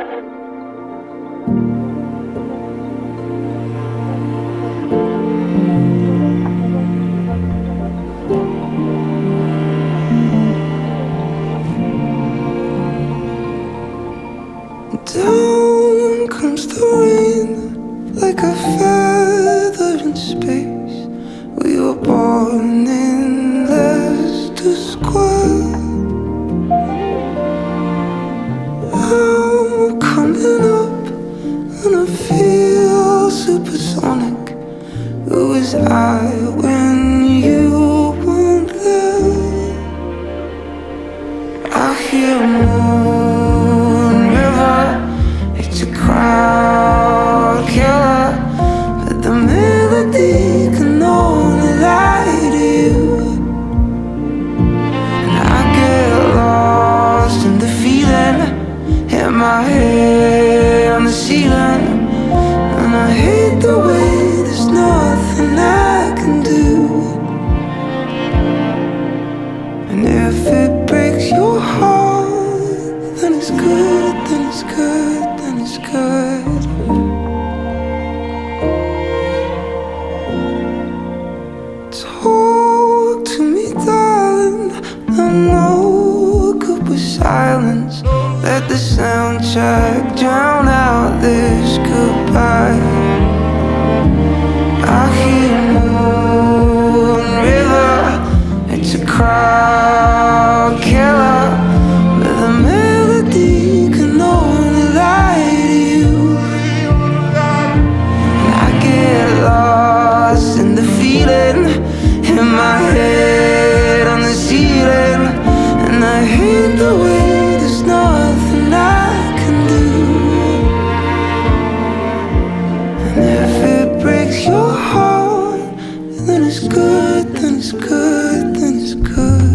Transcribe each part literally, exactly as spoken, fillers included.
Down comes the rain like a feather in space. We were born in Leicester Square. I'm coming up and I feel supersonic. Who was I when you weren't there? I hear moon river. It's a crowd killer, but the melody can only lie to you. And I get lost in the feeling, hit my head on the ceiling. And I hate the way there's nothing I can do. And if it breaks your heart, then it's good, then it's good, then it's good. Talk to me, darling. I know good was silence. Let the soundtrack drown out this goodbye. I hear moon river. It's a crowd killer, but the melody can only lie to you. And I get lost in the feeling, in my head on the ceiling. And I hate the way there's nothing I can do. And if it breaks your heart, then it's good, then it's good, then it's good.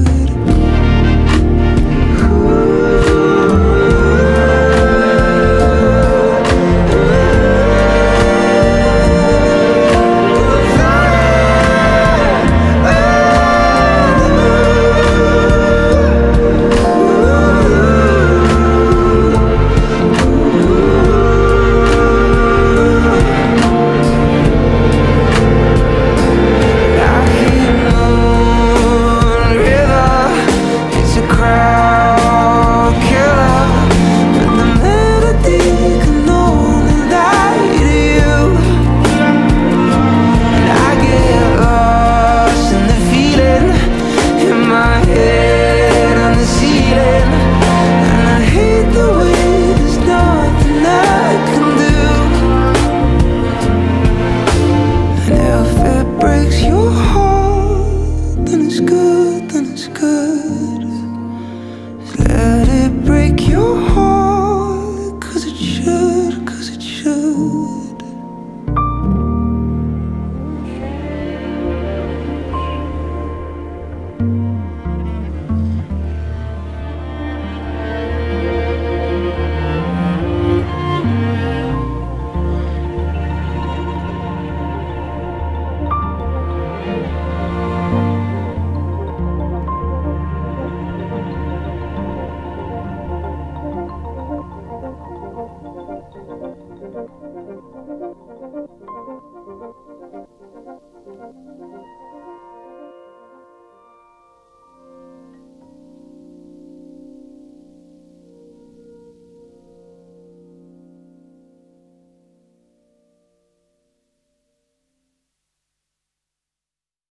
Let it break your heart.